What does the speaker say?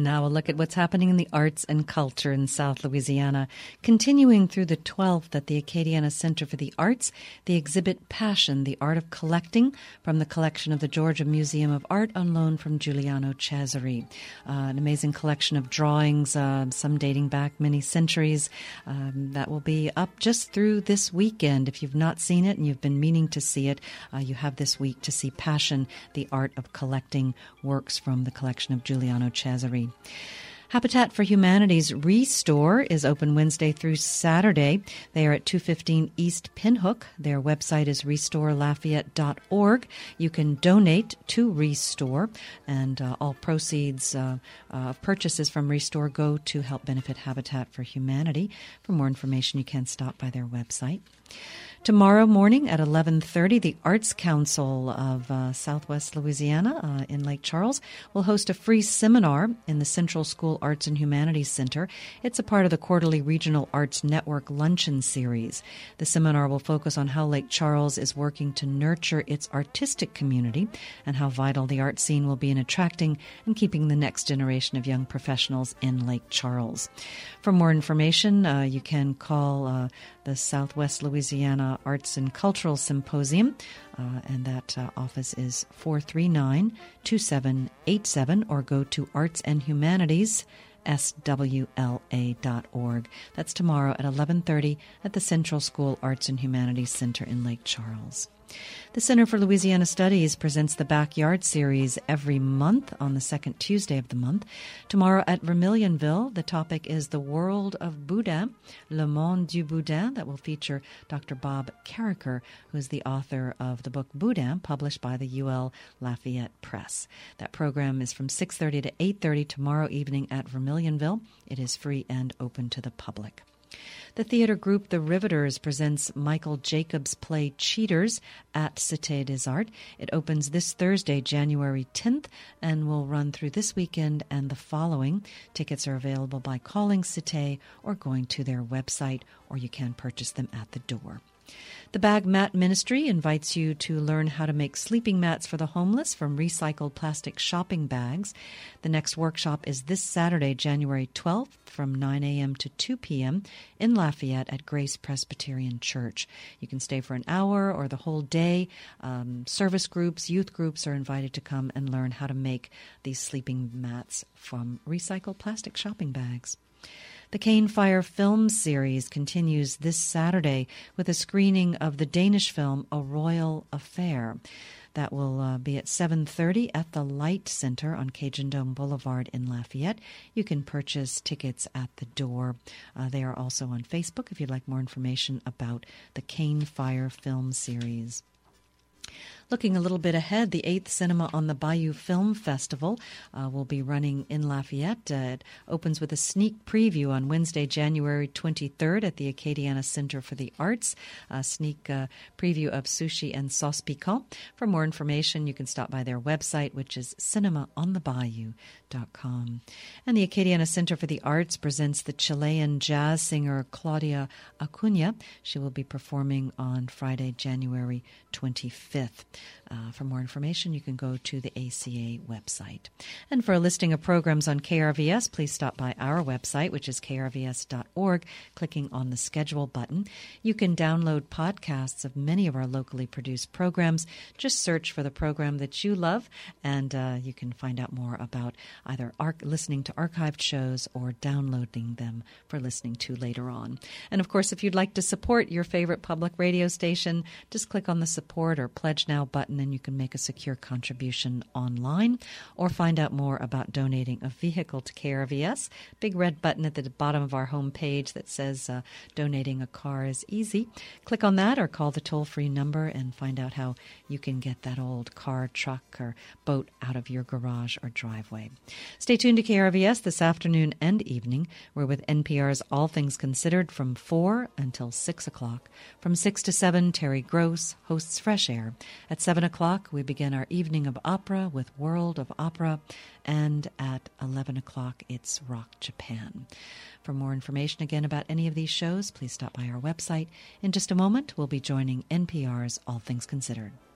Now a look at what's happening in the arts and culture in South Louisiana. Continuing through the 12th at the Acadiana Center for the Arts, the exhibit Passion, the Art of Collecting, from the collection of the Georgia Museum of Art on loan from Giuliano Cesare. An amazing collection of drawings, some dating back many centuries. That will be up just through this weekend. If you've not seen it and you've been meaning to see it, you have this week to see Passion, the Art of Collecting, works from the collection of Giuliano Cesare. Habitat for Humanity's Restore is open Wednesday through Saturday. They are at 215 East Pinhook. Their website is restorelafayette.org. You can donate to Restore, and all proceeds of purchases from Restore go to help benefit Habitat for Humanity. For more information, you can stop by their website. Tomorrow morning at 11:30, the Arts Council of Southwest Louisiana in Lake Charles will host a free seminar in the Central School Arts and Humanities Center. It's a part of the quarterly Regional Arts Network Luncheon Series. The seminar will focus on how Lake Charles is working to nurture its artistic community and how vital the art scene will be in attracting and keeping the next generation of young professionals in Lake Charles. For more information, you can call the Southwest Louisiana Arts and Cultural Symposium, and that office is 439-2787, or go to artsandhumanitiesswla.org. That's tomorrow at 11:30 at the Central School Arts and Humanities Center in Lake Charles. The Center for Louisiana Studies presents the Backyard Series every month on the second Tuesday of the month. Tomorrow at Vermilionville, the topic is The World of Boudin, Le Monde du Boudin, that will feature Dr. Bob Carricker, who is the author of the book Boudin, published by the UL Lafayette Press. That program is from 6:30 to 8:30 tomorrow evening at Vermilionville. It is free and open to the public. The theater group The Riveters presents Michael Jacobs' play Cheaters at Cité des Arts. It opens this Thursday, January 10th, and will run through this weekend and the following. Tickets are available by calling Cité or going to their website, or you can purchase them at the door. The Bag Mat Ministry invites you to learn how to make sleeping mats for the homeless from recycled plastic shopping bags. The next workshop is this Saturday, January 12th, from 9 a.m. to 2 p.m. in Lafayette at Grace Presbyterian Church. You can stay for an hour or the whole day. Service groups, youth groups are invited to come and learn how to make these sleeping mats from recycled plastic shopping bags. The Cane Fire Film Series continues this Saturday with a screening of the Danish film A Royal Affair. That will be at 7:30 at the Light Center on Cajun Dome Boulevard in Lafayette. You can purchase tickets at the door. They are also on Facebook if you'd like more information about the Cane Fire Film Series. Looking a little bit ahead, the 8th Cinema on the Bayou Film Festival will be running in Lafayette. It opens with a sneak preview on Wednesday, January 23rd at the Acadiana Center for the Arts, a sneak preview of Sushi and Sauce Piquant. For more information, you can stop by their website, which is cinemaonthebayou.com. And the Acadiana Center for the Arts presents the Chilean jazz singer Claudia Acuna. She will be performing on Friday, January 25th. For more information, you can go to the ACA website. And for a listing of programs on KRVS, please stop by our website, which is krvs.org, clicking on the schedule button. You can download podcasts of many of our locally produced programs. Just search for the program that you love, and you can find out more about either listening to archived shows or downloading them for listening to later on. And of course, if you'd like to support your favorite public radio station, just click on the support or pledge now button, and you can make a secure contribution online or find out more about donating a vehicle to KRVS. Big red button at the bottom of our homepage that says donating a car is easy. Click on that or call the toll-free number and find out how you can get that old car, truck, or boat out of your garage or driveway. Stay tuned to KRVS this afternoon and evening. We're with NPR's All Things Considered from 4 until 6 o'clock. From 6 to 7, Terry Gross hosts Fresh Air. At 7 o'clock, we begin our evening of opera with World of Opera, and at 11 o'clock, it's Rock Japan. For more information again about any of these shows, please stop by our website. In just a moment, we'll be joining NPR's All Things Considered.